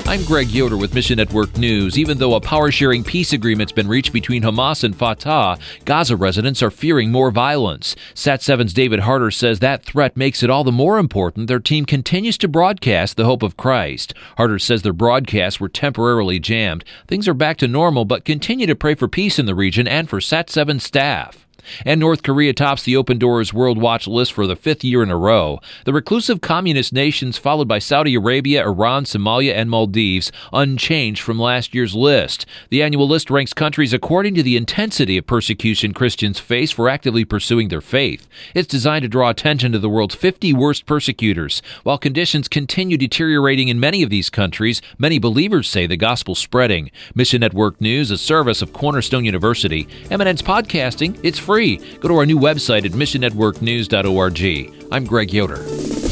I'm Greg Yoder with Mission Network News. Even though a power-sharing peace agreement's been reached between Hamas and Fatah, Gaza residents are fearing more violence. Sat7's David Harder says that threat makes it all the more important their team continues to broadcast the hope of Christ. Harder says their broadcasts were temporarily jammed. Things are back to normal, but continue to pray for peace in the region and for Sat7 staff. And North Korea tops the Open Doors World Watch list for the fifth year in a row. The reclusive communist nations, followed by Saudi Arabia, Iran, Somalia, and Maldives, unchanged from last year's list. The annual list ranks countries according to the intensity of persecution Christians face for actively pursuing their faith. It's designed to draw attention to the world's 50 worst persecutors. While conditions continue deteriorating in many of these countries, many believers say the gospel's spreading. Mission Network News, a service of Cornerstone University. Eminence Podcasting, it's free. Go to our new website at missionnetworknews.org. I'm Greg Yoder.